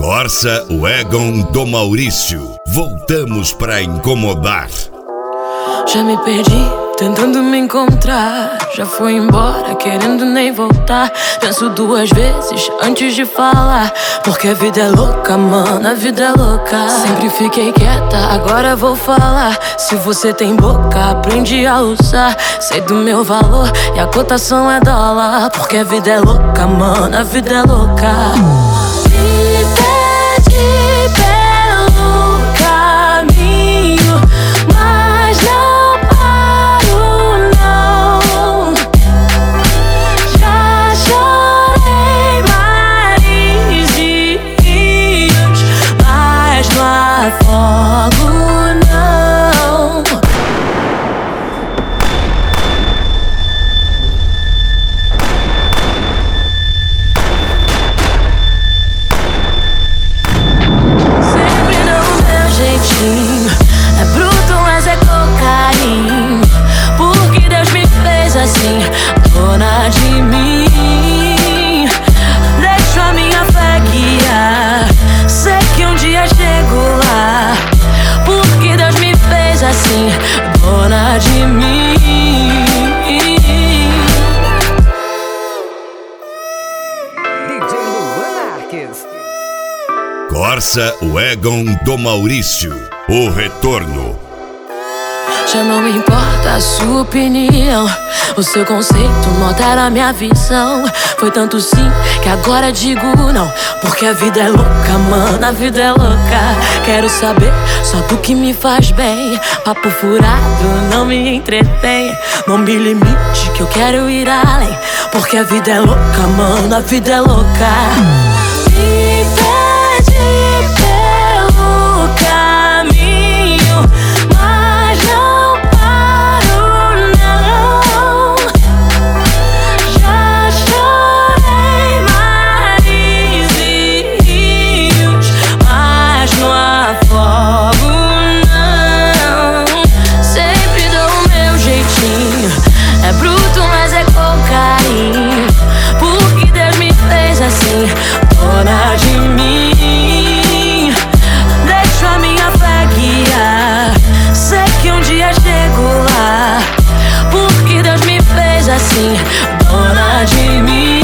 Corsa Wagon do Maurício. Voltamos pra incomodar. Já me perdi, tentando me encontrar. Já fui embora, querendo nem voltar. Penso duas vezes antes de falar, porque a vida é louca, mano, a vida é louca. Sempre fiquei quieta, agora vou falar. Se você tem boca, aprende a usar. Sei do meu valor e a cotação é dólar, porque a vida é louca, mano, a vida é louca. Me pede pelo caminho, mas não paro, não. Já chorei mares e rios, mas não afogo, não. Sempre no meu jeitinho, é bruto, mas é cocaína. Porque Deus me fez assim, dona de mim. Deixo a minha fé guiar, sei que um dia chego lá. Porque Deus me fez assim, dona de mim. DJ Luan Marques. Corsa Wagon do Maurício. O retorno. Já não importa a sua opinião, o seu conceito não altera a minha visão. Foi tanto sim que agora digo não, porque a vida é louca, mano, a vida é louca. Quero saber só do que me faz bem. Papo furado não me entretém. Não me limite que eu quero ir além, porque a vida é louca, mano, a vida é louca. Me pede pelo caminho, mas não paro, não. Já chorei mares e rios, mas não afogo, não. Sempre dou o meu jeitinho, é bruto, mas é cocaína. Porque Deus me fez assim, dona de mim. Deixo a minha fé guiar, sei que um dia chego lá. Porque Deus me fez assim, dona de mim.